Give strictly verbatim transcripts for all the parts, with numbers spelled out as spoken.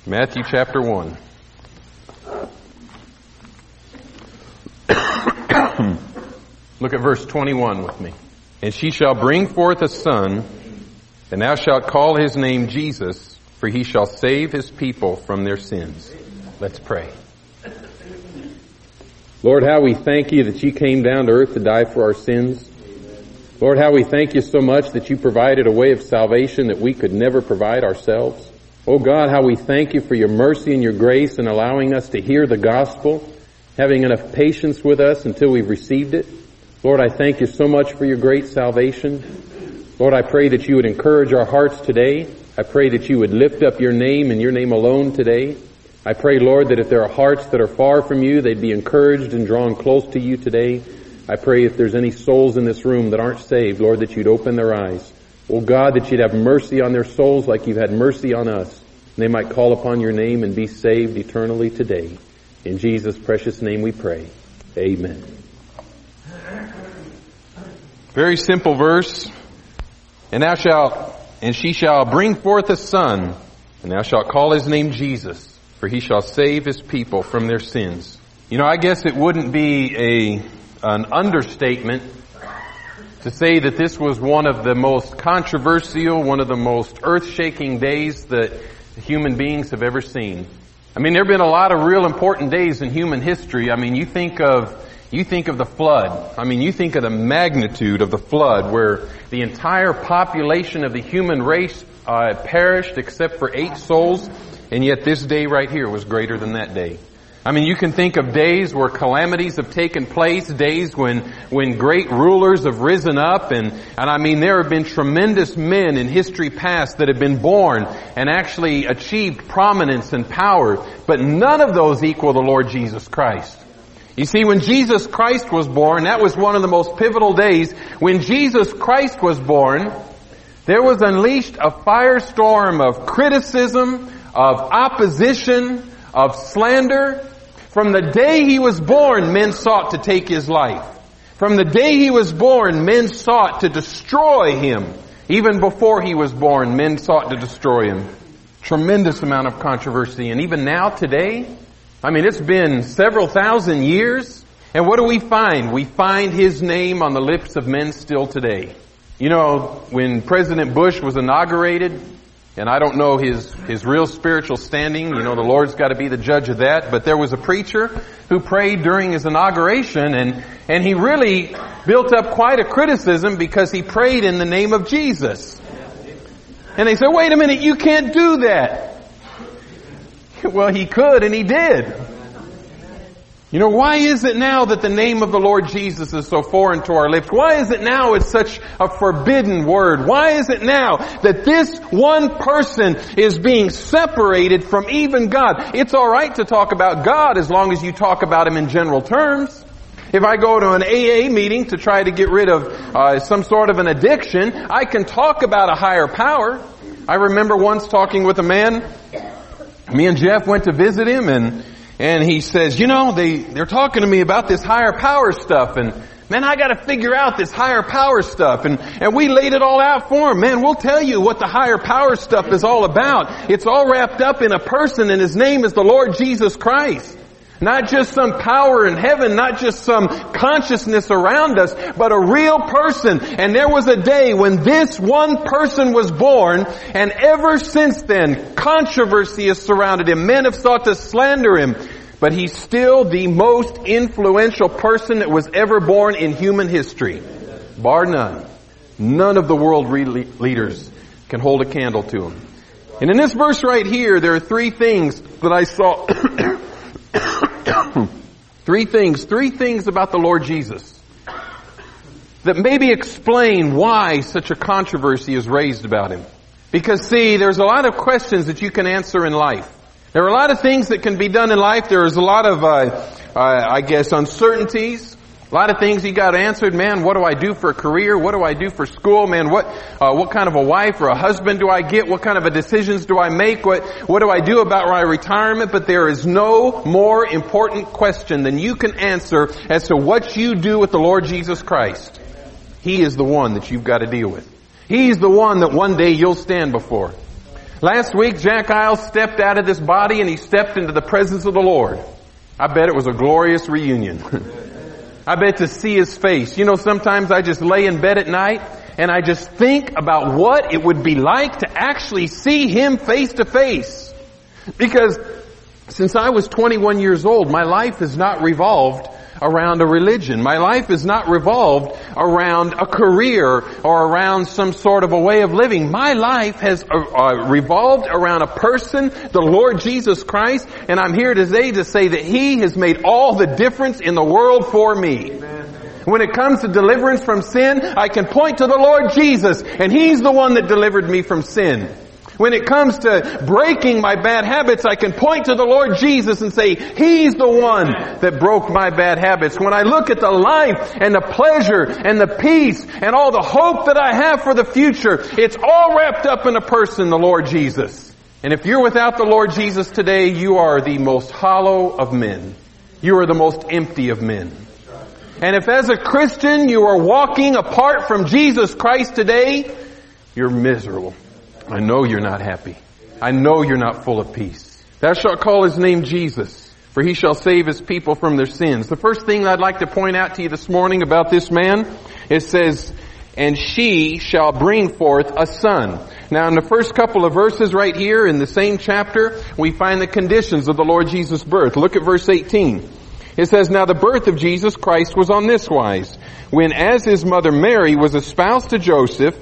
Matthew chapter one. Look at verse twenty-one with me. And she shall bring forth a son, and thou shalt call his name Jesus, for he shall save his people from their sins. Let's pray. Lord, how we thank you that you came down to earth to die for our sins. Lord, how we thank you so much that you provided a way of salvation that we could never provide ourselves. Oh God, how we thank you for your mercy and your grace in allowing us to hear the gospel, having enough patience with us until we've received it. Lord, I thank you so much for your great salvation. Lord, I pray that you would encourage our hearts today. I pray that you would lift up your name and your name alone today. I pray, Lord, that if there are hearts that are far from you, they'd be encouraged and drawn close to you today. I pray if there's any souls in this room that aren't saved, Lord, that you'd open their eyes. Oh God, that you'd have mercy on their souls like you've had mercy on us. And they might call upon your name and be saved eternally today. In Jesus' precious name we pray. Amen. Very simple verse. And thou shalt, and she shall bring forth a son, and thou shalt call his name Jesus, for he shall save his people from their sins. You know, I guess it wouldn't be a an understatement to say that this was one of the most controversial, one of the most earth-shaking days that human beings have ever seen. I mean, there have been a lot of real important days in human history. I mean, you think of you think of the flood. I mean, you think of the magnitude of the flood, where the entire population of the human race uh, perished except for eight souls, and yet this day right here was greater than that day. I mean, you can think of days where calamities have taken place, days when, when great rulers have risen up, and, and I mean, there have been tremendous men in history past that have been born and actually achieved prominence and power, but none of those equal the Lord Jesus Christ. You see, when Jesus Christ was born, that was one of the most pivotal days. When Jesus Christ was born, there was unleashed a firestorm of criticism, of opposition, of slander. From the day he was born, men sought to take his life. From the day he was born, men sought to destroy him. Even before he was born, men sought to destroy him. Tremendous amount of controversy. And even now, today, I mean, it's been several thousand years. And what do we find? We find his name on the lips of men still today. You know, when President Bush was inaugurated, and I don't know his, his real spiritual standing. You know, the Lord's got to be the judge of that. But there was a preacher who prayed during his inauguration, and, and he really built up quite a criticism because he prayed in the name of Jesus. And they said, wait a minute, you can't do that. Well, he could, and he did. You know, why is it now that the name of the Lord Jesus is so foreign to our lips? Why is it now it's such a forbidden word? Why is it now that this one person is being separated from even God? It's all right to talk about God as long as you talk about Him in general terms. If I go to an A A meeting to try to get rid of uh, some sort of an addiction, I can talk about a higher power. I remember once talking with a man. Me and Jeff went to visit him, and And he says, you know, they, they're talking to me about this higher power stuff, and man, I gotta figure out this higher power stuff. And, and we laid it all out for him. Man, we'll tell you what the higher power stuff is all about. It's all wrapped up in a person, and his name is the Lord Jesus Christ. Not just some power in heaven, not just some consciousness around us, but a real person. And there was a day when this one person was born, and ever since then, controversy has surrounded him. Men have sought to slander him, but he's still the most influential person that was ever born in human history. Bar none. None of the world re- leaders can hold a candle to him. And in this verse right here, there are three things that I saw... Three things, three things about the Lord Jesus that maybe explain why such a controversy is raised about Him. Because see, there's a lot of questions that you can answer in life. There are a lot of things that can be done in life. There is a lot of, uh, uh, I guess, uncertainties. A lot of things you got answered. Man, what do I do for a career? What do I do for school? Man, what uh, what kind of a wife or a husband do I get? What kind of a decisions do I make? What what do I do about my retirement? But there is no more important question than you can answer as to what you do with the Lord Jesus Christ. He is the one that you've got to deal with. He's the one that one day you'll stand before. Last week, Jack Isles stepped out of this body and he stepped into the presence of the Lord. I bet it was a glorious reunion. I bet to see his face. You know, sometimes I just lay in bed at night and I just think about what it would be like to actually see him face to face. Because since I was twenty-one years old, my life has not revolved around a religion. My life is not revolved around a career or around some sort of a way of living. My life has uh, uh, revolved around a person, the Lord Jesus Christ, and I'm here today to say that He has made all the difference in the world for me. Amen. When it comes to deliverance from sin, I can point to the Lord Jesus, and He's the one that delivered me from sin. When it comes to breaking my bad habits, I can point to the Lord Jesus and say, He's the one that broke my bad habits. When I look at the life and the pleasure and the peace and all the hope that I have for the future, it's all wrapped up in a person, the Lord Jesus. And if you're without the Lord Jesus today, you are the most hollow of men. You are the most empty of men. And if as a Christian you are walking apart from Jesus Christ today, you're miserable. I know you're not happy. I know you're not full of peace. Thou shalt call His name Jesus, for He shall save His people from their sins. The first thing I'd like to point out to you this morning about this man, it says, and she shall bring forth a son. Now in the first couple of verses right here in the same chapter, we find the conditions of the Lord Jesus' birth. Look at verse eighteen. It says, now the birth of Jesus Christ was on this wise, when as His mother Mary was espoused to Joseph,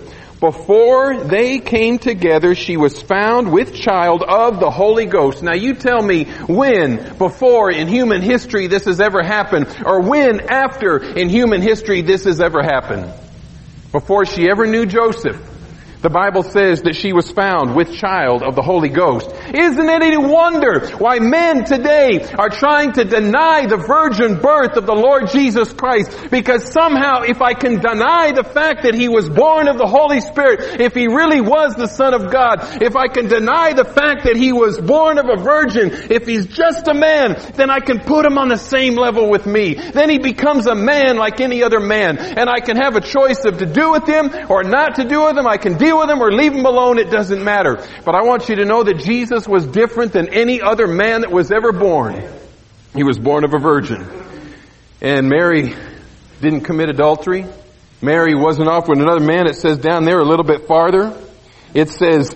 before they came together, she was found with child of the Holy Ghost. Now you tell me when, before in human history this has ever happened, or when, after in human history this has ever happened. Before she ever knew Joseph, the Bible says that she was found with child of the Holy Ghost. Isn't it any wonder why men today are trying to deny the virgin birth of the Lord Jesus Christ? Because somehow if I can deny the fact that He was born of the Holy Spirit, if He really was the Son of God, if I can deny the fact that He was born of a virgin, if He's just a man, then I can put Him on the same level with me. Then He becomes a man like any other man. And I can have a choice of to do with Him or not to do with Him. I can deal with Him or leave Him alone. It doesn't matter. But I want you to know that Jesus was different than any other man that was ever born. He was born of a virgin. And Mary didn't commit adultery. Mary wasn't off with another man. It says down there a little bit farther. It says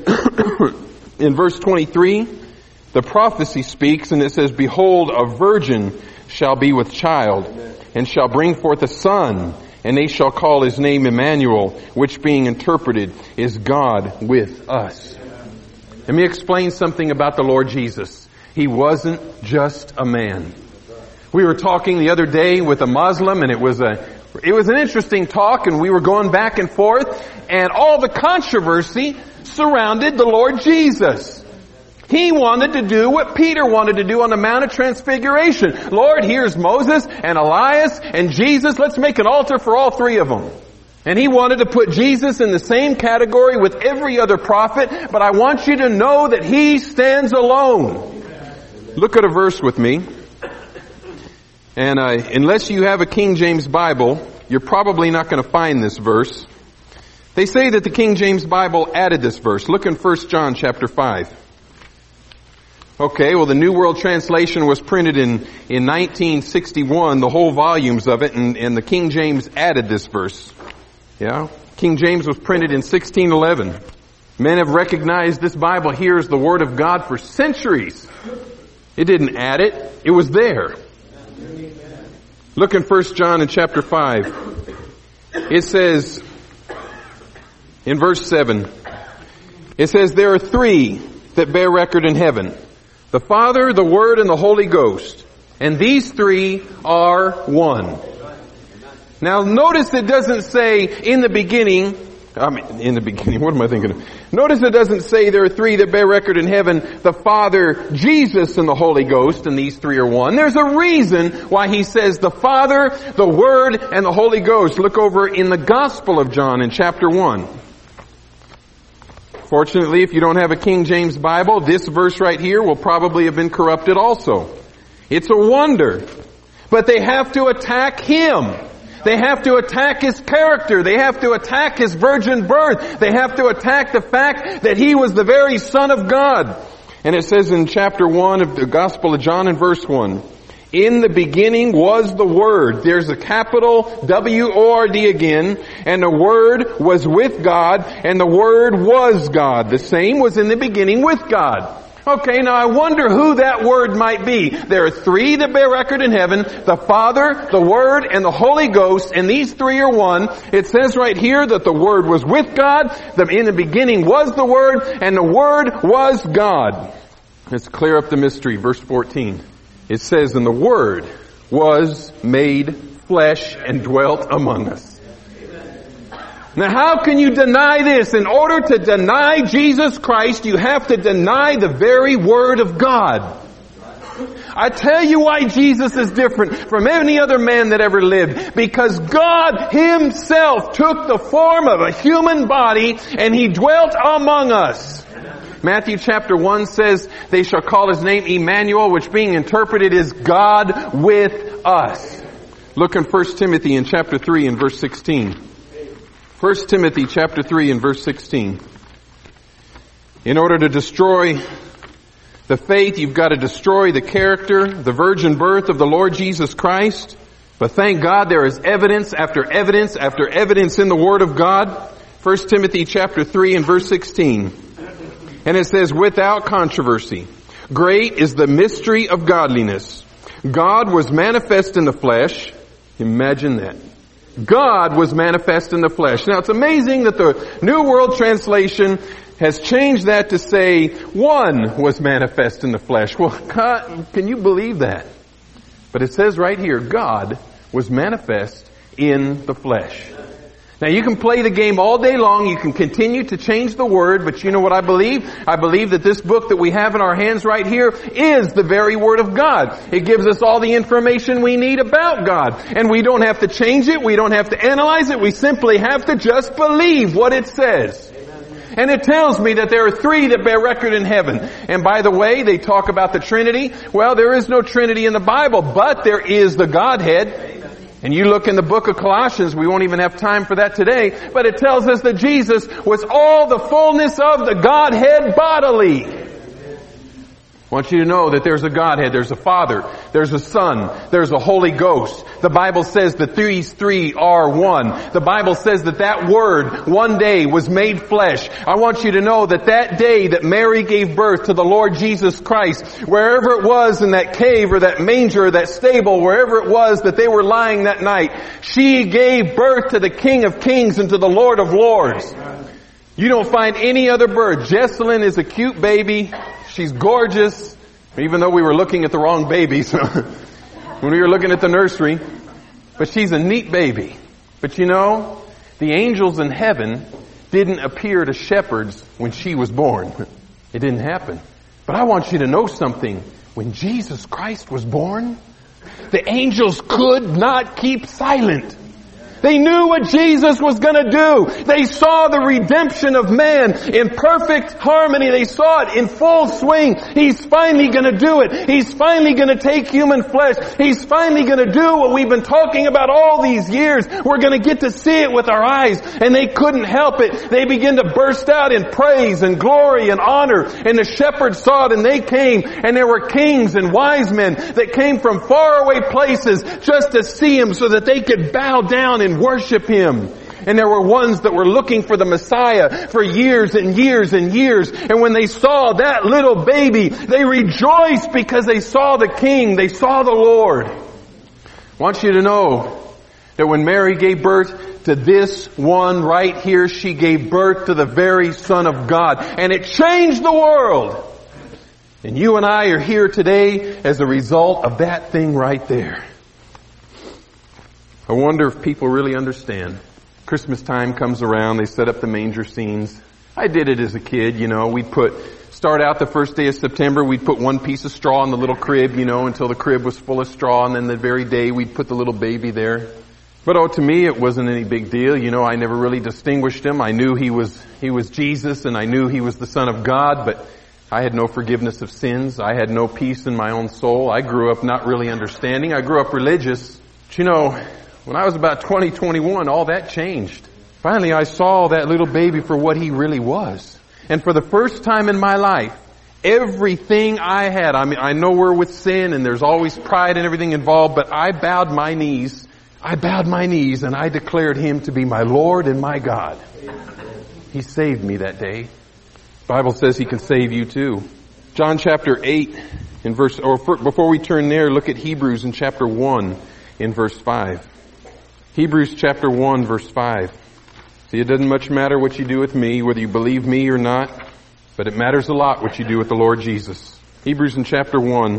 in verse twenty-three, the prophecy speaks and it says, behold, a virgin shall be with child and shall bring forth a son, and they shall call His name Emmanuel, which being interpreted is God with us. Let me explain something about the Lord Jesus. He wasn't just a man. We were talking the other day with a Muslim, and it was a it was an interesting talk, and we were going back and forth, and all the controversy surrounded the Lord Jesus. He wanted to do what Peter wanted to do on the Mount of Transfiguration. Lord, here's Moses and Elias and Jesus. Let's make an altar for all three of them. And he wanted to put Jesus in the same category with every other prophet. But I want you to know that He stands alone. Look at a verse with me. And uh, unless you have a King James Bible, you're probably not going to find this verse. They say that the King James Bible added this verse. Look in First John chapter five. Okay, well the New World Translation was printed in, in nineteen sixty-one, the whole volumes of it, and, and the King James added this verse. Yeah? King James was printed in sixteen eleven. Men have recognized this Bible here as the Word of God for centuries. It didn't add it, it was there. Look in First John in chapter five. It says, in verse seven, it says, there are three that bear record in heaven. The Father, the Word, and the Holy Ghost. And these three are one. Now notice it doesn't say in the beginning, I mean, in the beginning, what am I thinking of? Notice it doesn't say there are three that bear record in heaven, the Father, Jesus, and the Holy Ghost, and these three are one. There's a reason why he says the Father, the Word, and the Holy Ghost. Look over in the Gospel of John in chapter one. Fortunately, if you don't have a King James Bible, this verse right here will probably have been corrupted also. It's a wonder. But they have to attack Him. They have to attack His character. They have to attack His virgin birth. They have to attack the fact that He was the very Son of God. And it says in chapter one of the Gospel of John in verse one, in the beginning was the Word. There's a capital W O R D again. And the Word was with God, and the Word was God. The same was in the beginning with God. Okay, now I wonder who that Word might be. There are three that bear record in heaven, the Father, the Word, and the Holy Ghost, and these three are one. It says right here that the Word was with God, that in the beginning was the Word, and the Word was God. Let's clear up the mystery. Verse fourteen. It says, and the Word was made flesh and dwelt among us. Now how can you deny this? In order to deny Jesus Christ, you have to deny the very Word of God. I tell you why Jesus is different from any other man that ever lived. Because God Himself took the form of a human body and He dwelt among us. Matthew chapter one says, they shall call His name Emmanuel, which being interpreted is God with us. Look in First Timothy in chapter three and verse sixteen. First Timothy chapter three and verse sixteen. In order to destroy the faith, you've got to destroy the character, the virgin birth of the Lord Jesus Christ. But thank God there is evidence after evidence after evidence in the Word of God. First Timothy chapter three and verse sixteen. And it says, without controversy, great is the mystery of godliness. God was manifest in the flesh. Imagine that. God was manifest in the flesh. Now it's amazing that the New World Translation has changed that to say, one was manifest in the flesh. Well, God, can you believe that? But it says right here, God was manifest in the flesh. Now you can play the game all day long, you can continue to change the Word, but you know what I believe? I believe that this book that we have in our hands right here is the very Word of God. It gives us all the information we need about God. And we don't have to change it, we don't have to analyze it, we simply have to just believe what it says. And it tells me that there are three that bear record in heaven. And by the way, they talk about the Trinity. Well, there is no Trinity in the Bible, but there is the Godhead. And you look in the book of Colossians, we won't even have time for that today, but it tells us that Jesus was all the fullness of the Godhead bodily. I want you to know that there's a Godhead, there's a Father, there's a Son, there's a Holy Ghost. The Bible says that these three are one. The Bible says that that Word one day was made flesh. I want you to know that that day that Mary gave birth to the Lord Jesus Christ, wherever it was in that cave or that manger or that stable, wherever it was that they were lying that night, she gave birth to the King of Kings and to the Lord of Lords. You don't find any other birth. Jessalyn is a cute baby. She's gorgeous, even though we were looking at the wrong babies when we were looking at the nursery. But she's a neat baby. But you know, the angels in heaven didn't appear to shepherds when she was born. It didn't happen. But I want you to know something. When Jesus Christ was born, the angels could not keep silent. They knew what Jesus was going to do. They saw the redemption of man in perfect harmony. They saw it in full swing. He's finally going to do it. He's finally going to take human flesh. He's finally going to do what we've been talking about all these years. We're going to get to see it with our eyes. And they couldn't help it. They began to burst out in praise and glory and honor. And the shepherds saw it and they came. And there were kings and wise men that came from faraway places just to see Him so that they could bow down and worship Him. And there were ones that were looking for the Messiah for years and years and years. And when they saw that little baby, they rejoiced because they saw the King. They saw the Lord. I want you to know that when Mary gave birth to this one right here, she gave birth to the very Son of God. And it changed the world. And you and I are here today as a result of that thing right there. I wonder if people really understand. Christmas time comes around, they set up the manger scenes. I did it as a kid, you know, we'd put, start out the first day of September, we'd put one piece of straw in the little crib, you know, until the crib was full of straw, and then the very day we'd put the little baby there. But oh, to me it wasn't any big deal, you know, I never really distinguished Him. I knew He was, He was Jesus, and I knew He was the Son of God, but I had no forgiveness of sins. I had no peace in my own soul. I grew up not really understanding. I grew up religious. But you know, When I was about twenty, twenty-one, all that changed. Finally, I saw that little baby for what he really was. And for the first time in my life, everything I had, I mean, I know we're with sin and there's always pride and everything involved, but I bowed my knees. I bowed my knees and I declared Him to be my Lord and my God. He saved me that day. The Bible says He can save you too. John chapter eight in verse, or for, before we turn there, look at Hebrews in chapter one in verse five. Hebrews chapter one verse five. See, it doesn't much matter what you do with me, whether you believe me or not, but it matters a lot what you do with the Lord Jesus. Hebrews in chapter one.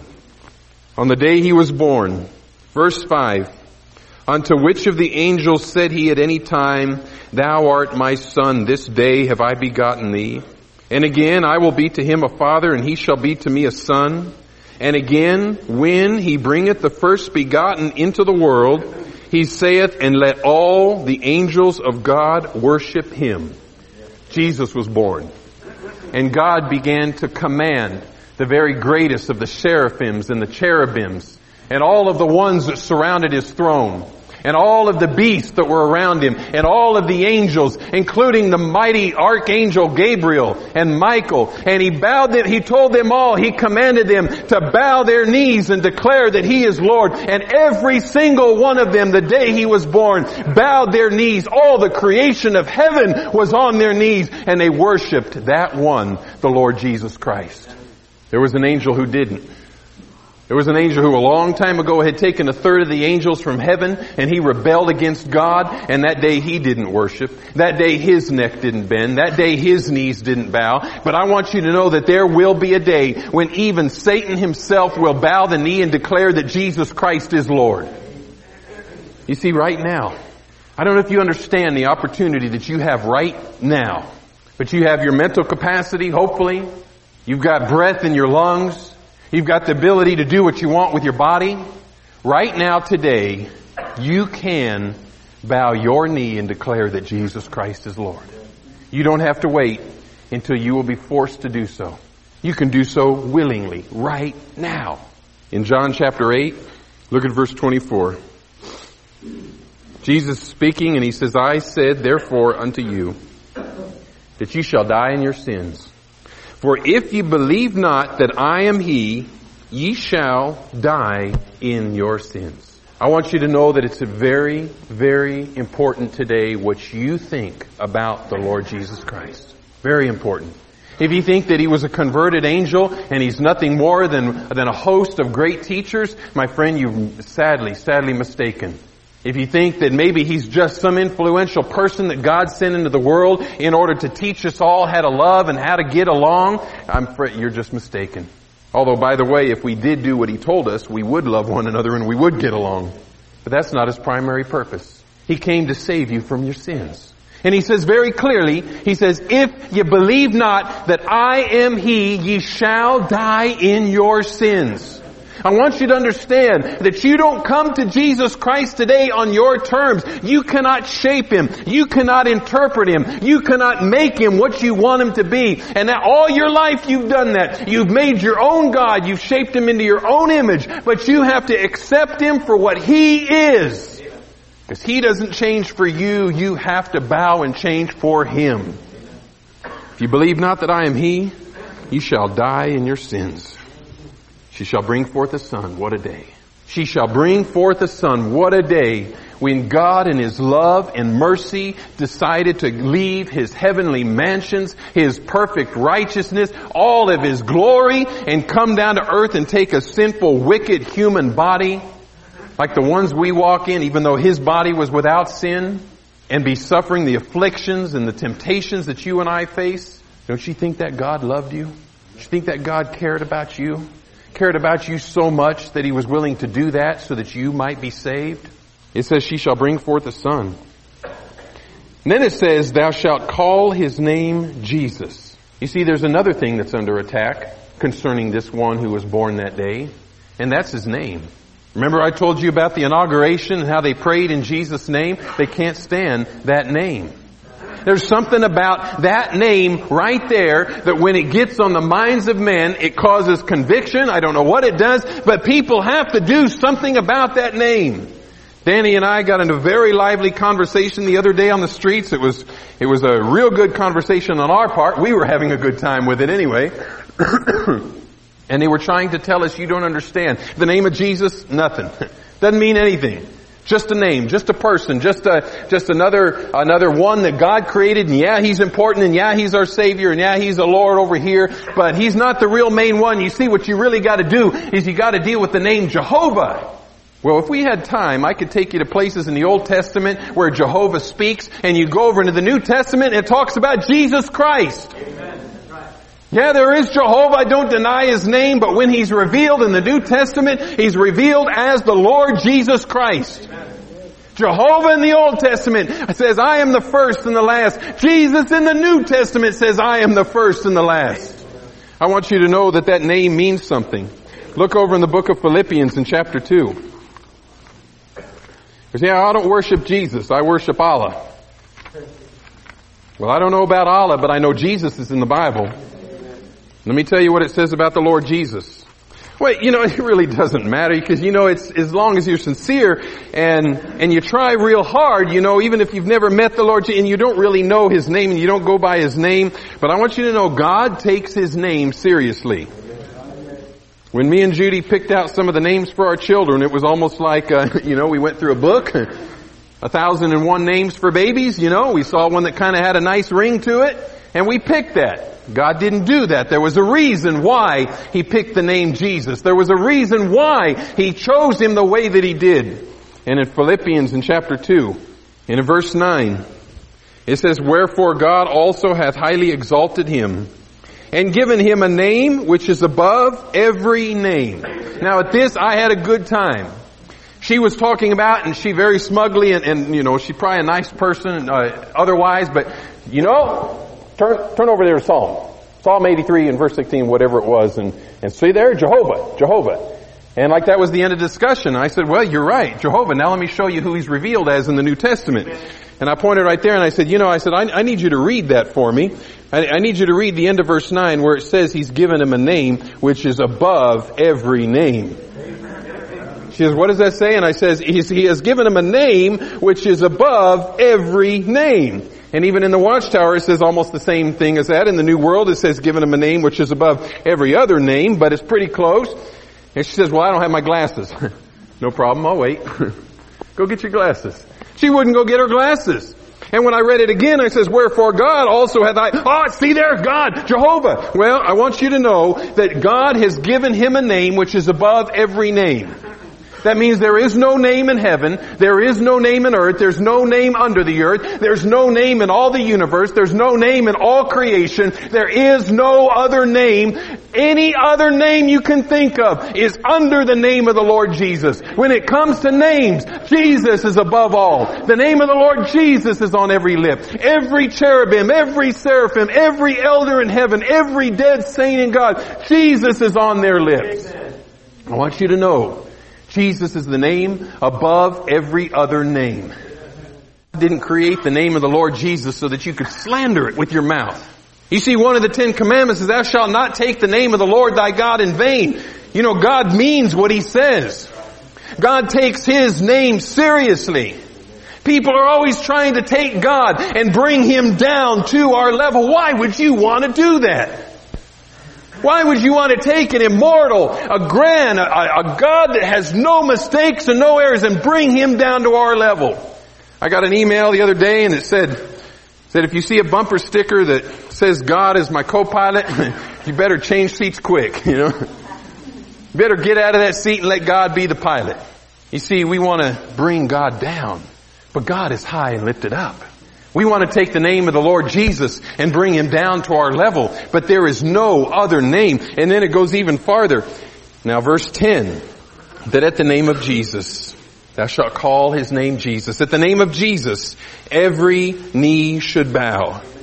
On the day He was born, verse five, unto which of the angels said He at any time, Thou art my son, this day have I begotten thee. And again, I will be to him a father, and he shall be to me a son. And again, when He bringeth the first begotten into the world, He saith, and let all the angels of God worship Him. Jesus was born. And God began to command the very greatest of the seraphims and the cherubims and all of the ones that surrounded His throne and all of the beasts that were around Him and all of the angels, including the mighty archangel Gabriel and Michael. And He bowed them, He told them all, He commanded them to bow their knees and declare that He is Lord. And every single one of them, the day He was born, bowed their knees. All the creation of heaven was on their knees and they worshiped that one, the Lord Jesus Christ. There was an angel who didn't. There was an angel who a long time ago had taken a third of the angels from heaven and he rebelled against God, and that day he didn't worship. That day his neck didn't bend. That day his knees didn't bow. But I want you to know that there will be a day when even Satan himself will bow the knee and declare that Jesus Christ is Lord. You see, right now, I don't know if you understand the opportunity that you have right now, but you have your mental capacity, hopefully. You've got breath in your lungs. You've got the ability to do what you want with your body. Right now, today, you can bow your knee and declare that Jesus Christ is Lord. You don't have to wait until you will be forced to do so. You can do so willingly, right now. In John chapter eight, look at verse twenty-four. Jesus speaking, and He says, I said therefore unto you, that you shall die in your sins. For if ye believe not that I am He, ye shall die in your sins. I want you to know that it's a very, very important today what you think about the Lord Jesus Christ. Very important. If you think that He was a converted angel and He's nothing more than, than a host of great teachers, my friend, you're sadly, sadly mistaken. If you think that maybe He's just some influential person that God sent into the world in order to teach us all how to love and how to get along, I'm afraid you're just mistaken. Although, by the way, if we did do what He told us, we would love one another and we would get along. But that's not His primary purpose. He came to save you from your sins. And He says very clearly, He says, if you believe not that I am He, ye shall die in your sins. I want you to understand that you don't come to Jesus Christ today on your terms. You cannot shape Him. You cannot interpret Him. You cannot make Him what you want Him to be. And that all your life you've done that. You've made your own God. You've shaped Him into your own image. But you have to accept Him for what He is. Because He doesn't change for you. You have to bow and change for Him. If you believe not that I am He, you shall die in your sins. She shall bring forth a son. What a day. She shall bring forth a son. What a day when God in His love and mercy decided to leave His heavenly mansions, His perfect righteousness, all of His glory, and come down to earth and take a sinful, wicked human body like the ones we walk in, even though His body was without sin, and be suffering the afflictions and the temptations that you and I face. Don't you think that God loved you? Don't you think that God cared about you? Cared about you so much that He was willing to do that so that you might be saved? It says, she shall bring forth a son. And then it says, thou shalt call His name Jesus. You see, there's another thing that's under attack concerning this one who was born that day, and that's His name. Remember I told you about the inauguration and how they prayed in Jesus' name? They can't stand that name. There's something about that name right there that when it gets on the minds of men, it causes conviction. I don't know what it does, but people have to do something about that name. Danny and I got into a very lively conversation the other day on the streets. It was, it was a real good conversation on our part. We were having a good time with it anyway. And they were trying to tell us, you don't understand. The name of Jesus, nothing. Doesn't mean anything. Just a name, just a person, just a, just another, another one that God created, and yeah, He's important, and yeah, He's our Savior, and yeah, He's the Lord over here, but He's not the real main one. You see, what you really gotta do is you gotta deal with the name Jehovah. Well, if we had time, I could take you to places in the Old Testament where Jehovah speaks, and you go over into the New Testament and it talks about Jesus Christ. Amen. Yeah, there is Jehovah, I don't deny His name, but when He's revealed in the New Testament, He's revealed as the Lord Jesus Christ. Amen. Jehovah in the Old Testament says, I am the first and the last. Jesus in the New Testament says, I am the first and the last. I want you to know that that name means something. Look over in the book of Philippians in chapter two. Because, yeah, I don't worship Jesus, I worship Allah. Well, I don't know about Allah, but I know Jesus is in the Bible. Let me tell you what it says about the Lord Jesus. Well, you know, it really doesn't matter because, you know, it's as long as you're sincere and and you try real hard, you know, even if you've never met the Lord and you don't really know His name and you don't go by His name. But I want you to know God takes His name seriously. When me and Judy picked out some of the names for our children, it was almost like, uh, you know, we went through a book, a thousand and one names for babies, you know. We saw one that kind of had a nice ring to it, and we picked that. God didn't do that. There was a reason why He picked the name Jesus. There was a reason why He chose Him the way that He did. And in Philippians in chapter two, in verse nine, it says, wherefore God also hath highly exalted Him, and given Him a name which is above every name. Now at this, I had a good time. She was talking about, and she very smugly, and, and you know, she's probably a nice person uh, otherwise, but, you know, turn turn over there to Psalm. Psalm eighty-three and verse sixteen, whatever it was, and, and see there, Jehovah, Jehovah. And like that was the end of the discussion. I said, well, you're right, Jehovah. Now let me show you who He's revealed as in the New Testament. And I pointed right there and I said, you know, I said, I, I need you to read that for me. I, I need you to read the end of verse nine where it says He's given Him a name which is above every name. She says, what does that say? And I says, He has given Him a name which is above every name. And even in the Watchtower it says almost the same thing as that. In the New World it says given Him a name which is above every other name, but it's pretty close. And she says, well, I don't have my glasses. No problem, I'll wait. Go get your glasses. She wouldn't go get her glasses. And when I read it again, I says, wherefore God also hath I... Oh, see there, God, Jehovah. Well, I want you to know that God has given Him a name which is above every name. That means there is no name in heaven, there is no name in earth, there's no name under the earth, there's no name in all the universe, there's no name in all creation, there is no other name. Any other name you can think of is under the name of the Lord Jesus. When it comes to names, Jesus is above all. The name of the Lord Jesus is on every lip. Every cherubim, every seraphim, every elder in heaven, every dead saint in God, Jesus is on their lips. I want you to know, Jesus is the name above every other name. God didn't create the name of the Lord Jesus so that you could slander it with your mouth. You see, one of the Ten Commandments is thou shalt not take the name of the Lord thy God in vain. You know, God means what He says. God takes His name seriously. People are always trying to take God and bring Him down to our level. Why would you want to do that? Why would you want to take an immortal, a grand, a, a God that has no mistakes and no errors and bring Him down to our level? I got an email the other day and it said, said if you see a bumper sticker that says God is my co-pilot, you better change seats quick, you know. You better get out of that seat and let God be the pilot. You see, we want to bring God down, but God is high and lifted up. We want to take the name of the Lord Jesus and bring Him down to our level, but there is no other name. And then it goes even farther. Now verse ten, that at the name of Jesus, thou shalt call His name Jesus. At the name of Jesus, every knee should bow.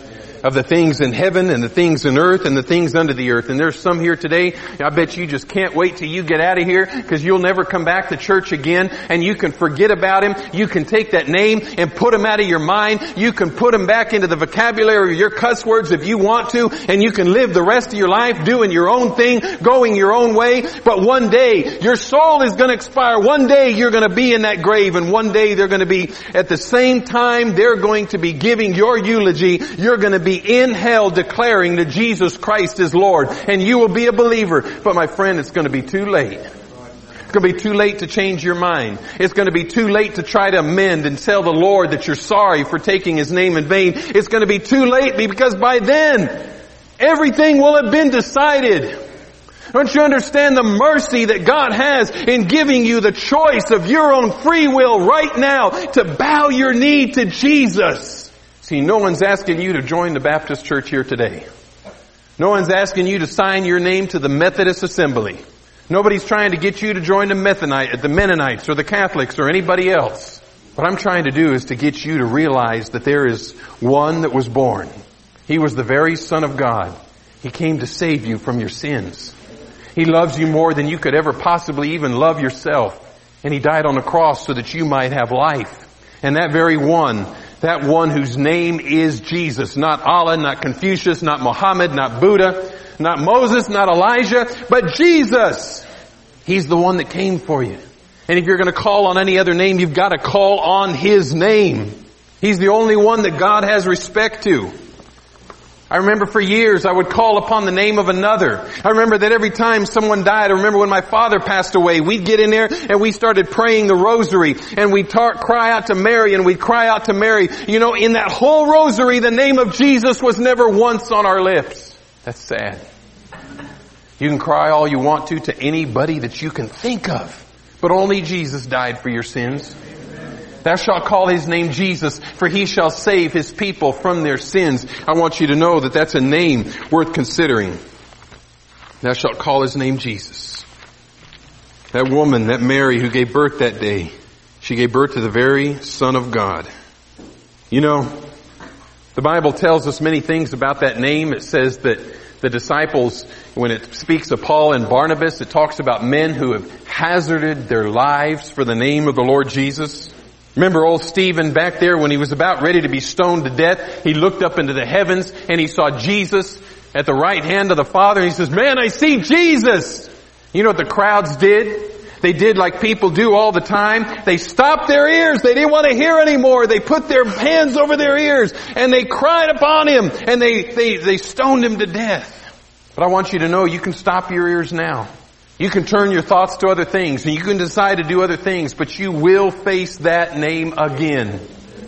of the things in heaven and the things in earth and the things under the earth. And there's some here today, I bet you just can't wait till you get out of here, because you'll never come back to church again, and you can forget about him. You can take that name and put him out of your mind. You can put him back into the vocabulary of your cuss words if you want to, and you can live the rest of your life doing your own thing, going your own way. But one day, your soul is going to expire. One day you're going to be in that grave, and one day they're going to be, at the same time they're going to be giving your eulogy, you're going to be in hell declaring that Jesus Christ is Lord, and you will be a believer. But my friend, it's going to be too late. It's going to be too late to change your mind. It's going to be too late to try to amend and tell the Lord that you're sorry for taking His name in vain. It's going to be too late, because by then, everything will have been decided. Don't you understand the mercy that God has in giving you the choice of your own free will right now to bow your knee to Jesus? See, no one's asking you to join the Baptist church here today. No one's asking you to sign your name to the Methodist Assembly. Nobody's trying to get you to join the Mennonite, the Mennonites or the Catholics or anybody else. What I'm trying to do is to get you to realize that there is one that was born. He was the very Son of God. He came to save you from your sins. He loves you more than you could ever possibly even love yourself. And He died on the cross so that you might have life. And that very one, that one whose name is Jesus, not Allah, not Confucius, not Muhammad, not Buddha, not Moses, not Elijah, but Jesus. He's the one that came for you. And if you're going to call on any other name, you've got to call on His name. He's the only one that God has respect to. I remember for years I would call upon the name of another. I remember that every time someone died, I remember when my father passed away, we'd get in there and we started praying the rosary, and we'd tar- cry out to Mary, and we'd cry out to Mary. You know, in that whole rosary, the name of Jesus was never once on our lips. That's sad. You can cry all you want to to anybody that you can think of, but only Jesus died for your sins. Thou shalt call His name Jesus, for He shall save His people from their sins. I want you to know that that's a name worth considering. Thou shalt call His name Jesus. That woman, that Mary who gave birth that day, she gave birth to the very Son of God. You know, the Bible tells us many things about that name. It says that the disciples, when it speaks of Paul and Barnabas, it talks about men who have hazarded their lives for the name of the Lord Jesus. Remember old Stephen back there when he was about ready to be stoned to death? He looked up into the heavens and he saw Jesus at the right hand of the Father, and he says, "Man, I see Jesus." You know what the crowds did? They did like people do all the time. They stopped their ears. They didn't want to hear anymore. They put their hands over their ears and they cried upon Him, and they, they, they stoned Him to death. But I want you to know you can stop your ears now. You can turn your thoughts to other things, and you can decide to do other things, but you will face that name again.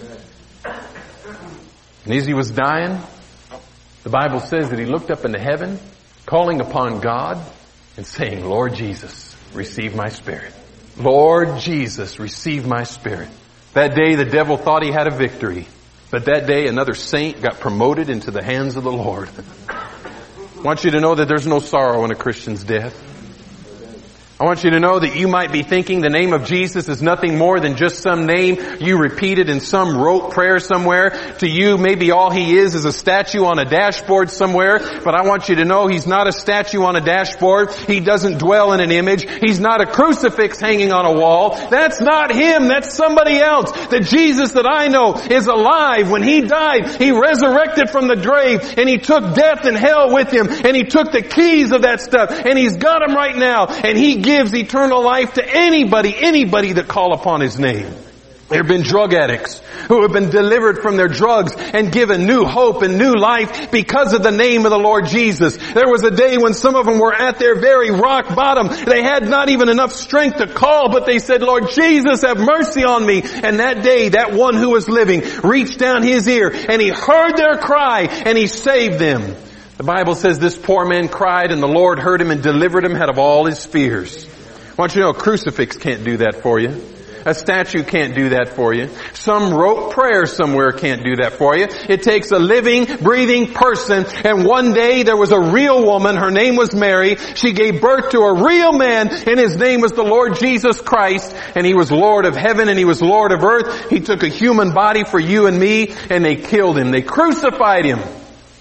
And as He was dying, the Bible says that He looked up into heaven, calling upon God and saying, "Lord Jesus, receive my spirit. Lord Jesus, receive my spirit." That day the devil thought he had a victory, but that day another saint got promoted into the hands of the Lord. I want you to know that there's no sorrow in a Christian's death. I want you to know that you might be thinking the name of Jesus is nothing more than just some name you repeated in some rote prayer somewhere. To you, maybe all He is is a statue on a dashboard somewhere. But I want you to know He's not a statue on a dashboard. He doesn't dwell in an image. He's not a crucifix hanging on a wall. That's not Him. That's somebody else. The Jesus that I know is alive. When He died, He resurrected from the grave, and He took death and hell with Him, and He took the keys of that stuff, and He's got them right now, and He gives eternal life to anybody, anybody that call upon His name. There have been drug addicts who have been delivered from their drugs and given new hope and new life because of the name of the Lord Jesus. There was a day when some of them were at their very rock bottom. They had not even enough strength to call, but they said, "Lord Jesus, have mercy on me." And that day, that one who was living reached down His ear, and He heard their cry, and He saved them. The Bible says this poor man cried, and the Lord heard him and delivered him out of all his fears. I want you to know, a crucifix can't do that for you. A statue can't do that for you. Some rote prayer somewhere can't do that for you. It takes a living, breathing person. And one day there was a real woman. Her name was Mary. She gave birth to a real man, and His name was the Lord Jesus Christ. And He was Lord of heaven and He was Lord of earth. He took a human body for you and me, and they killed Him. They crucified Him.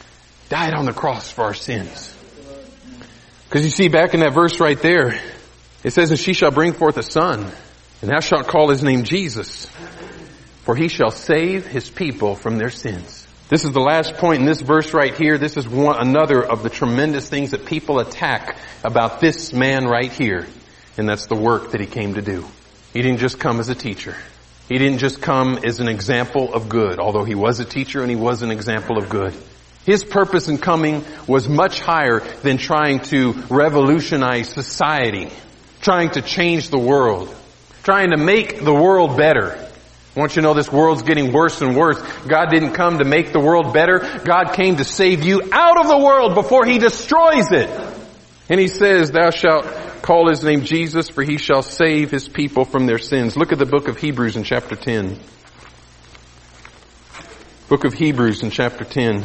Died on the cross for our sins. Because you see, back in that verse right there, it says, and she shall bring forth a son, and thou shalt call his name Jesus, for he shall save his people from their sins. This is the last point in this verse right here. This is one, another of the tremendous things that people attack about this man right here. And that's the work that he came to do. He didn't just come as a teacher. He didn't just come as an example of good, although he was a teacher and he was an example of good. His purpose in coming was much higher than trying to revolutionize society, trying to change the world, trying to make the world better. I want you to know this world's getting worse and worse. God didn't come to make the world better. God came to save you out of the world before He destroys it. And He says, thou shalt call His name Jesus, for He shall save His people from their sins. Look at the book of Hebrews in chapter ten. Book of Hebrews in chapter ten.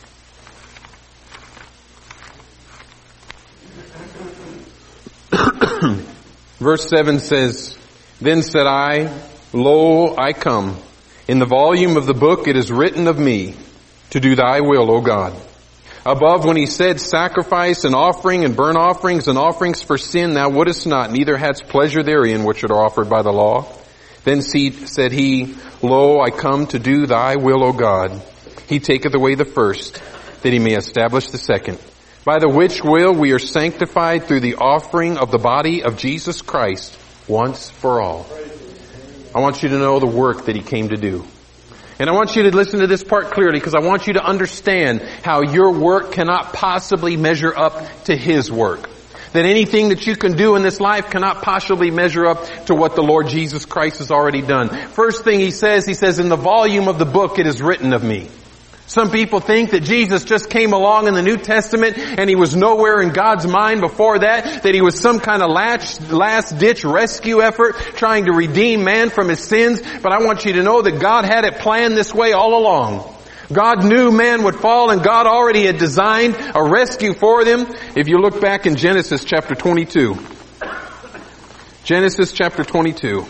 Verse seven says, then said I, lo, I come. In the volume of the book it is written of me, to do thy will, O God. Above, when he said, sacrifice and offering and burnt offerings and offerings for sin thou wouldest not, neither hadst pleasure therein which are offered by the law. Then said he, lo, I come to do thy will, O God. He taketh away the first, that he may establish the second. By the which will we are sanctified through the offering of the body of Jesus Christ once for all. I want you to know the work that He came to do. And I want you to listen to this part clearly, because I want you to understand how your work cannot possibly measure up to His work. That anything that you can do in this life cannot possibly measure up to what the Lord Jesus Christ has already done. First thing He says, He says, in the volume of the book it is written of me. Some people think that Jesus just came along in the New Testament and He was nowhere in God's mind before that, that He was some kind of last, last-ditch rescue effort trying to redeem man from his sins. But I want you to know that God had it planned this way all along. God knew man would fall, and God already had designed a rescue for them. If you look back in Genesis chapter twenty-two. Genesis chapter twenty-two.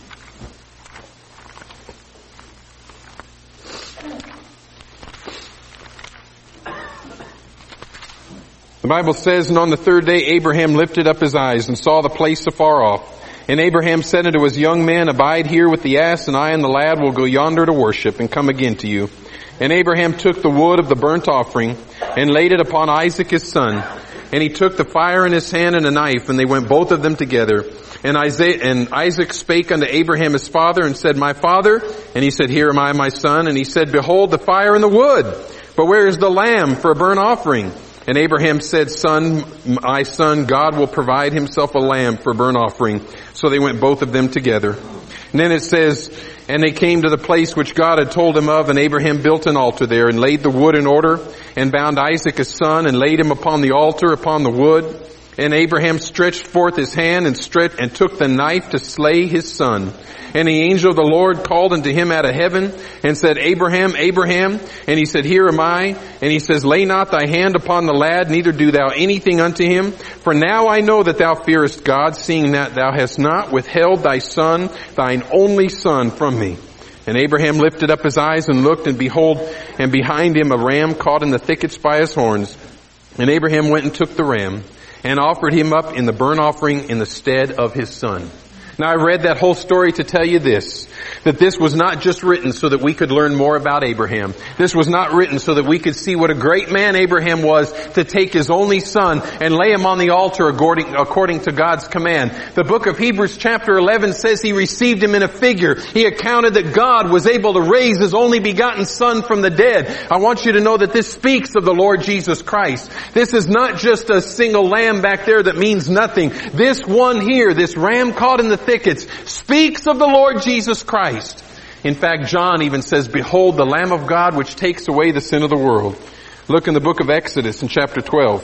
The Bible says, and on the third day Abraham lifted up his eyes and saw the place afar off. And Abraham said unto his young men, abide here with the ass, and I and the lad will go yonder to worship, and come again to you. And Abraham took the wood of the burnt offering, and laid it upon Isaac his son. And he took the fire in his hand and a knife, and they went both of them together. And Isaac, and Isaac spake unto Abraham his father, and said, my father? And he said, here am I, my son. And he said, behold the fire and the wood, but where is the lamb for a burnt offering? And Abraham said, son, my son, God will provide Himself a lamb for burnt offering. So they went both of them together. And then it says, and they came to the place which God had told him of, and Abraham built an altar there, and laid the wood in order, and bound Isaac his son, and laid him upon the altar upon the wood. And Abraham stretched forth his hand, and stretched, and took the knife to slay his son. And the angel of the Lord called unto him out of heaven, and said, Abraham, Abraham. And he said, here am I. And he says, lay not thy hand upon the lad, neither do thou anything unto him. For now I know that thou fearest God, seeing that thou hast not withheld thy son, thine only son, from me. And Abraham lifted up his eyes and looked, and behold, and behind him a ram caught in the thickets by his horns. And Abraham went and took the ram, and offered him up in the burnt offering in the stead of his son. Now I read that whole story to tell you this, that this was not just written so that we could learn more about Abraham. This was not written so that we could see what a great man Abraham was to take his only son and lay him on the altar according, according to God's command. The book of Hebrews chapter eleven says he received him in a figure. He accounted that God was able to raise His only begotten son from the dead. I want you to know that this speaks of the Lord Jesus Christ. This is not just a single lamb back there that means nothing. This one here, this ram caught in the thickets, speaks of the Lord Jesus Christ. In fact, John even says, behold the Lamb of God which takes away the sin of the world. Look in the book of Exodus in chapter twelve.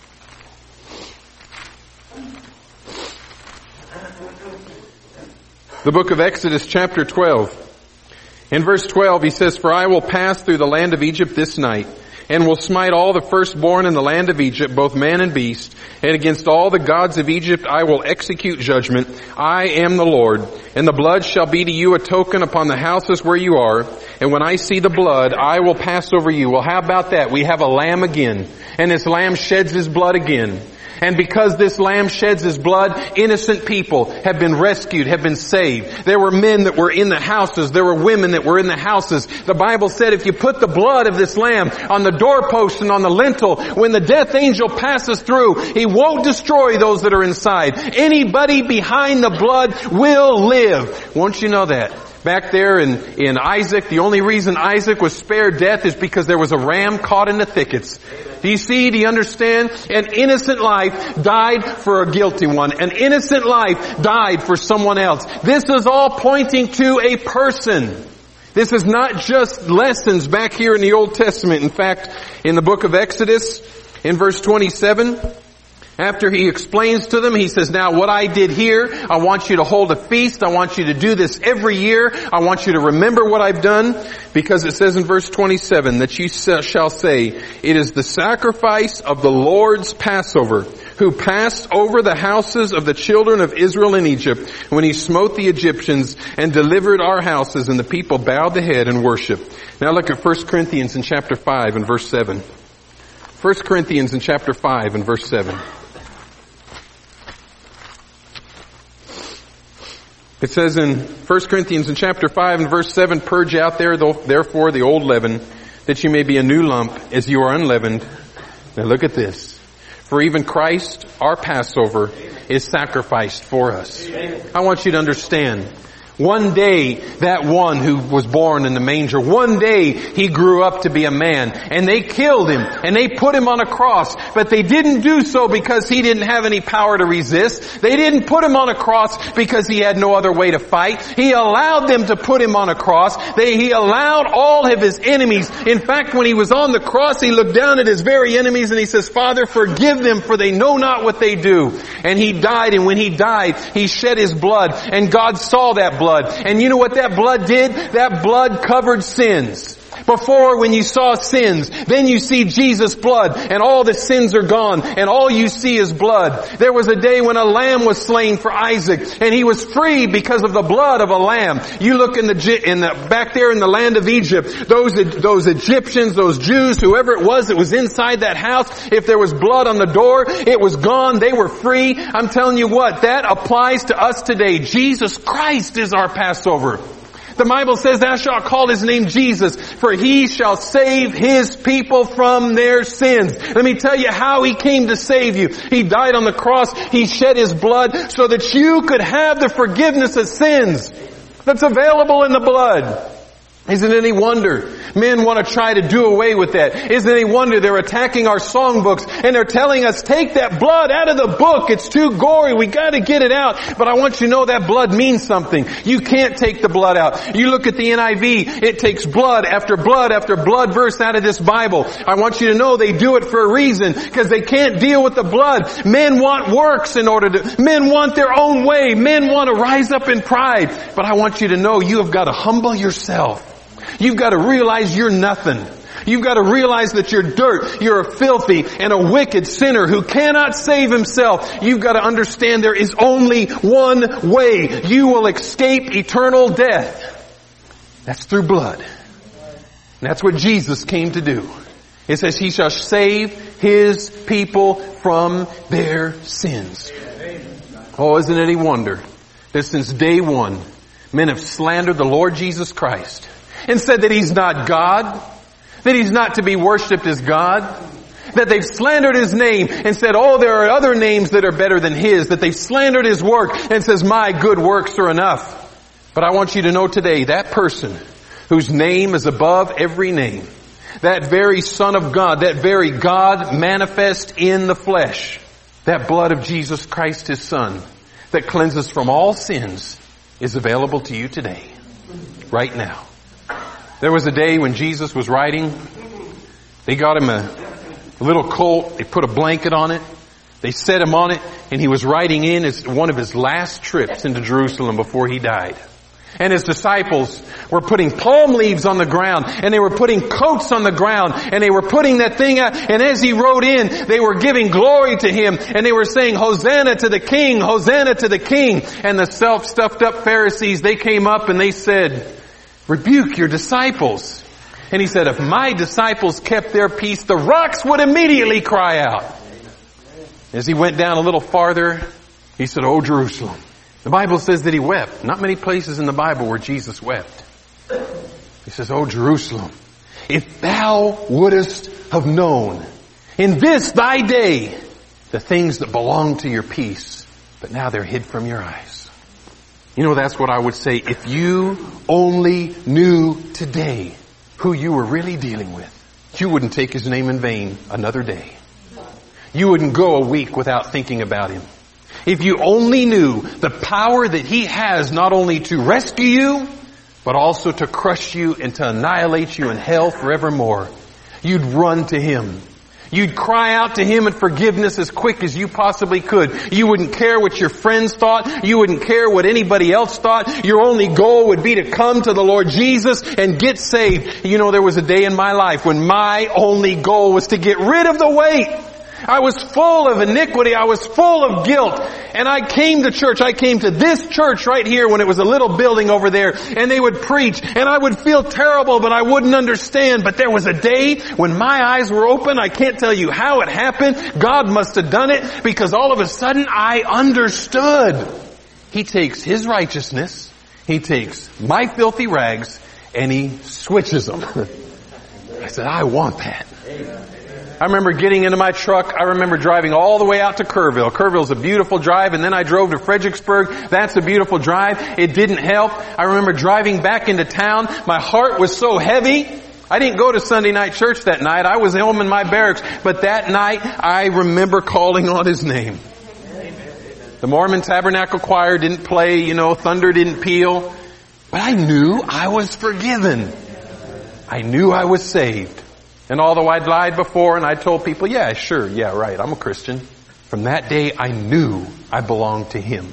The book of Exodus chapter twelve. In verse twelve he says, for I will pass through the land of Egypt this night, and will smite all the firstborn in the land of Egypt, both man and beast, and against all the gods of Egypt I will execute judgment. I am the Lord, and the blood shall be to you a token upon the houses where you are, and when I see the blood, I will pass over you. Well, how about that? We have a lamb again, and this lamb sheds his blood again. And because this lamb sheds his blood, innocent people have been rescued, have been saved. There were men that were in the houses. There were women that were in the houses. The Bible said if you put the blood of this lamb on the doorpost and on the lintel, when the death angel passes through, he won't destroy those that are inside. Anybody behind the blood will live. Won't you know that? Back there in, in Isaac, the only reason Isaac was spared death is because there was a ram caught in the thickets. Do you see? Do you understand? An innocent life died for a guilty one. An innocent life died for someone else. This is all pointing to a person. This is not just lessons back here in the Old Testament. In fact, in the book of Exodus, in verse twenty-seven, after he explains to them, he says, now what I did here, I want you to hold a feast. I want you to do this every year. I want you to remember what I've done. Because it says in verse twenty-seven that you shall say, it is the sacrifice of the Lord's Passover, who passed over the houses of the children of Israel in Egypt when he smote the Egyptians and delivered our houses, and the people bowed the head and worshiped. Now look at First Corinthians in chapter five and verse seven. First Corinthians in chapter five and verse seven. It says in First Corinthians in chapter five and verse seven, purge out there therefore the old leaven, that you may be a new lump as you are unleavened. Now look at this. For even Christ, our Passover, is sacrificed for us. I want you to understand. One day, that one who was born in the manger, one day he grew up to be a man, and they killed him, and they put him on a cross, but they didn't do so because he didn't have any power to resist. They didn't put him on a cross because he had no other way to fight. He allowed them to put him on a cross. They, he allowed all of his enemies. In fact, when he was on the cross, he looked down at his very enemies and he says, Father, forgive them, for they know not what they do. And he died, and when he died, he shed his blood, and God saw that blood. And you know what that blood did? That blood covered sins. Before, when you saw sins, then you see Jesus' blood, and all the sins are gone, and all you see is blood. There was a day when a lamb was slain for Isaac, and he was free because of the blood of a lamb. You look in the, in the back there in the land of Egypt, those, those Egyptians, those Jews, whoever it was that was inside that house, if there was blood on the door, it was gone, they were free. I'm telling you what, that applies to us today. Jesus Christ is our Passover. The Bible says, thou shalt call his name Jesus, for he shall save his people from their sins. Let me tell you how he came to save you. He died on the cross. He shed his blood so that you could have the forgiveness of sins that's available in the blood. Isn't it any wonder men want to try to do away with that? Isn't it any wonder they're attacking our songbooks and they're telling us, take that blood out of the book. It's too gory. We got to get it out. But I want you to know that blood means something. You can't take the blood out. You look at the N I V, it takes blood after blood after blood verse out of this Bible. I want you to know they do it for a reason, because they can't deal with the blood. Men want works in order to, men want their own way. Men want to rise up in pride. But I want you to know you have got to humble yourself. You've got to realize you're nothing. You've got to realize that you're dirt. You're a filthy and a wicked sinner who cannot save himself. You've got to understand there is only one way you will escape eternal death. That's through blood. And that's what Jesus came to do. It says he shall save his people from their sins. Oh, isn't it any wonder that since day one, men have slandered the Lord Jesus Christ and said that he's not God, that he's not to be worshipped as God, that they've slandered his name and said, oh, there are other names that are better than his, that they've slandered his work and says, my good works are enough. But I want you to know today, that person whose name is above every name, that very Son of God, that very God manifest in the flesh, that blood of Jesus Christ, his Son, that cleanses from all sins, is available to you today, right now. There was a day when Jesus was riding. They got him a little colt. They put a blanket on it. They set him on it, and he was riding in as one of his last trips into Jerusalem before he died. And his disciples were putting palm leaves on the ground, and they were putting coats on the ground, and they were putting that thing out, and as he rode in, they were giving glory to him, and they were saying, Hosanna to the King, Hosanna to the King. And the self-stuffed up Pharisees, they came up and they said, rebuke your disciples. And he said, if my disciples kept their peace, the rocks would immediately cry out. As he went down a little farther, he said, oh Jerusalem. The Bible says that he wept. Not many places in the Bible where Jesus wept. He says, oh Jerusalem, if thou wouldest have known in this thy day the things that belong to your peace, but now they're hid from your eyes. You know, that's what I would say. If you only knew today who you were really dealing with, you wouldn't take his name in vain another day. You wouldn't go a week without thinking about him. If you only knew the power that he has not only to rescue you, but also to crush you and to annihilate you in hell forevermore, you'd run to him. You'd cry out to him in forgiveness as quick as you possibly could. You wouldn't care what your friends thought. You wouldn't care what anybody else thought. Your only goal would be to come to the Lord Jesus and get saved. You know, there was a day in my life when my only goal was to get rid of the weight. I was full of iniquity. I was full of guilt. And I came to church. I came to this church right here when it was a little building over there. And they would preach. And I would feel terrible, but I wouldn't understand. But there was a day when my eyes were open. I can't tell you how it happened. God must have done it because all of a sudden I understood. He takes his righteousness. He takes my filthy rags and he switches them. I said, I want that. I remember getting into my truck. I remember driving all the way out to Kerrville. Kerrville's a beautiful drive, and then I drove to Fredericksburg. That's a beautiful drive. It didn't help. I remember driving back into town. My heart was so heavy. I didn't go to Sunday night church that night. I was home in my barracks. But that night, I remember calling on his name. The Mormon Tabernacle Choir didn't play, you know, thunder didn't peal. But I knew I was forgiven. I knew I was saved. And although I'd lied before and I told people, yeah, sure, yeah, right, I'm a Christian. From that day, I knew I belonged to him.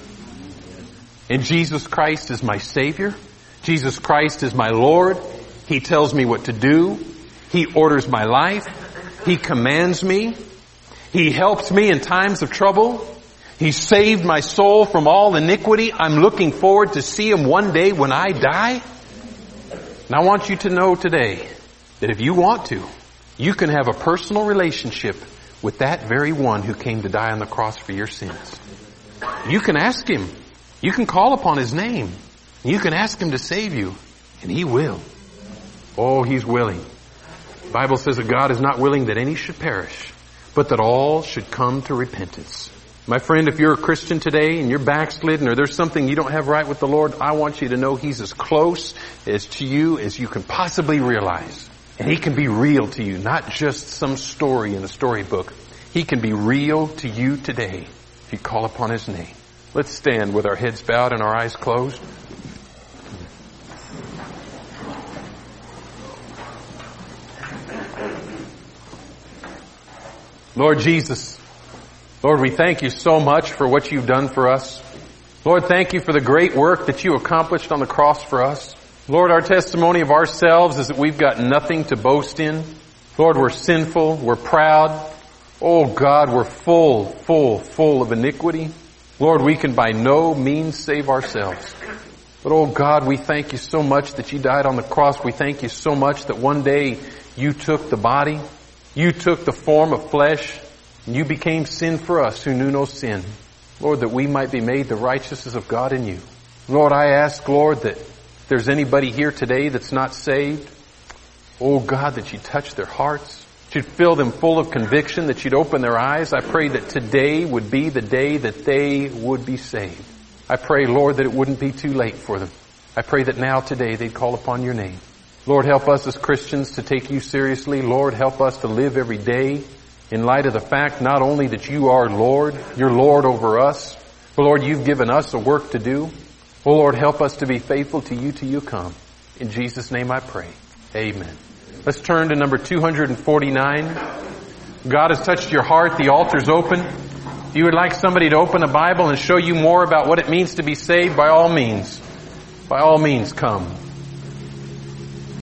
And Jesus Christ is my Savior. Jesus Christ is my Lord. He tells me what to do. He orders my life. He commands me. He helps me in times of trouble. He saved my soul from all iniquity. I'm looking forward to see him one day when I die. And I want you to know today that if you want to, you can have a personal relationship with that very one who came to die on the cross for your sins. You can ask him. You can call upon his name. You can ask him to save you. And he will. Oh, he's willing. The Bible says that God is not willing that any should perish, but that all should come to repentance. My friend, if you're a Christian today and you're backslidden or there's something you don't have right with the Lord, I want you to know he's as close as to you as you can possibly realize. And he can be real to you, not just some story in a storybook. He can be real to you today if you call upon his name. Let's stand with our heads bowed and our eyes closed. Lord Jesus, Lord, we thank you so much for what you've done for us. Lord, thank you for the great work that you accomplished on the cross for us. Lord, our testimony of ourselves is that we've got nothing to boast in. Lord, we're sinful, we're proud. Oh God, we're full, full, full of iniquity. Lord, we can by no means save ourselves. But oh God, we thank you so much that you died on the cross. We thank you so much that one day you took the body, you took the form of flesh, and you became sin for us who knew no sin. Lord, that we might be made the righteousness of God in you. Lord, I ask, Lord, that if there's anybody here today that's not saved, oh God, that you touch their hearts, that you'd fill them full of conviction, that you'd open their eyes. I pray that today would be the day that they would be saved. I pray, Lord, that it wouldn't be too late for them. I pray that now today they'd call upon your name. Lord, help us as Christians to take you seriously. Lord, help us to live every day in light of the fact not only that you are Lord, you're Lord over us, but Lord, you've given us a work to do. Oh Lord, help us to be faithful to you till you come. In Jesus' name I pray. Amen. Let's turn to number two forty-nine. God has touched your heart. The altar's open. If you would like somebody to open a Bible and show you more about what it means to be saved, by all means. by all means come.